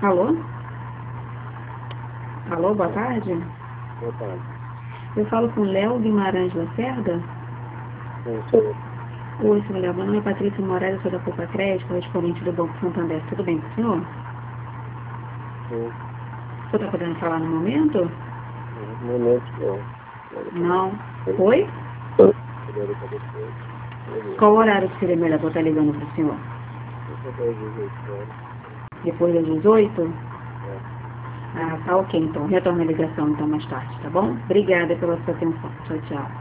Alô? Alô, boa tarde. Boa tarde. Eu falo com Léo Guimarães Lacerda. Sim, sou. Oi, senhor Léo. Meu nome é Patrícia Moraes, eu sou da Poupa Crédito, correspondente do Banco Santander. Tudo bem com o senhor? Sim. O senhor está podendo falar no momento? No momento, não. Não. Oi? Poderia estar depois. Qual horário que seria melhor para eu estar ligando para o senhor? Depois das 18 horas. Depois das 18? É. Ah, tá ok, então. Retorno a ligação então mais tarde, tá bom? Obrigada pela sua atenção. Tchau, tchau.